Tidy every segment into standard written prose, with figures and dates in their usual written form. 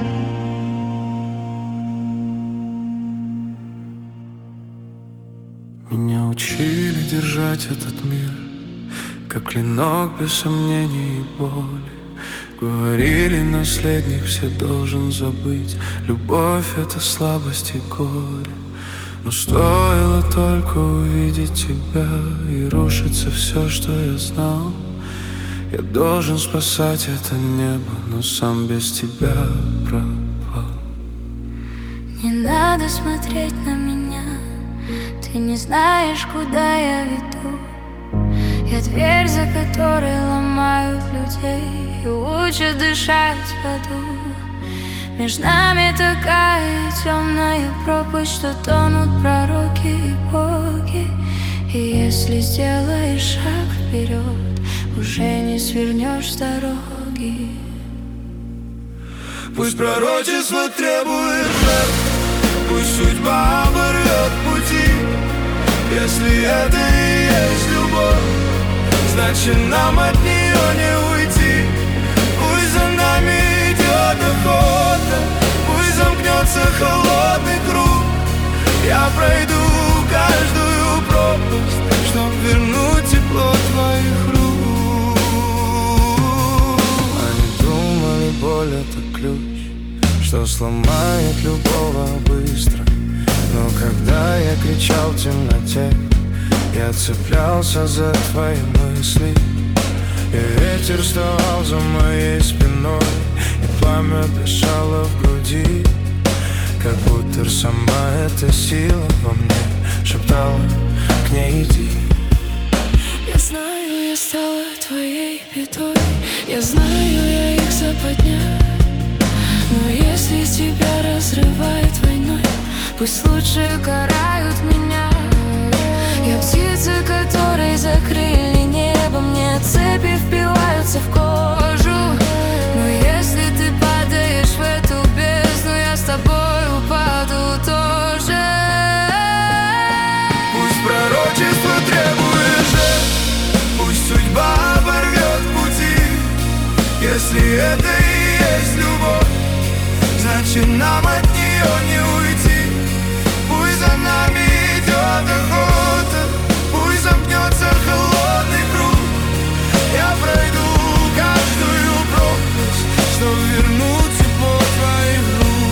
Меня учили держать этот мир, как клинок без сомнений и боли. Говорили, наследник все должен забыть. Любовь — это слабость и горе. Но стоило только увидеть тебя, и рушится все, что я знал. Я должен спасать это небо, но сам без тебя пропал. Не надо смотреть на меня, ты не знаешь, куда я веду. Я дверь, за которой ломают людей и учат дышать в аду. Между нами такая темная пропасть, что тонут пророки и боги. И если сделаешь шаг вперед, уже не свернешь с дороги. Пусть пророчество требует жертв, пусть судьба оборвет пути. Если это и есть любовь, значит нам от нее не уйти. Пусть за нами идет охота, пусть замкнется холодный круг. Я пройду каждую пропасть, чтоб вернуть тепло твоих рук. Они думали, боль — это ключ, что сломает любого быстро. Но когда я кричал в темноте, я цеплялся за твои мысли. И ветер вставал за моей спиной, и пламя дышало в груди. Как будто сама эта сила во мне шептала: к ней иди. Я знаю, я стала твоей бедой, я знаю, я их западня. Но если тебя разрывает войной, пусть лучше карают меня. Я птица, которой закрыли небо, мне цепи впиваются в кожу. Но если ты падаешь в эту бездну, я с тобой упаду тоже. Пусть пророчество требует жертв, пусть судьба оборвет пути. Если это и есть любовь, значит нам от нее не уйти. Пусть за нами идет охота, пусть замкнется холодный круг. Я пройду каждую пропасть, чтоб вернуть тепло твоих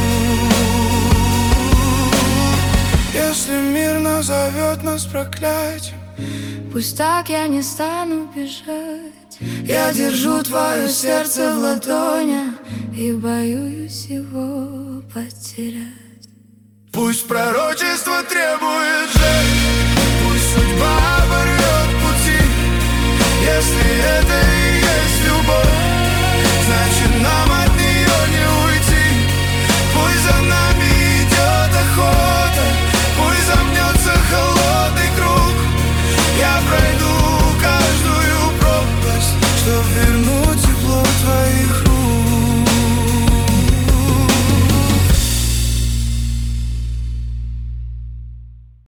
рук. Если мир назовет нас проклятием, Пусть так, я не стану бежать. я держу твое сердце в ладонях И боюсь его потерять. Пусть пророчество требует жертв, пусть судьба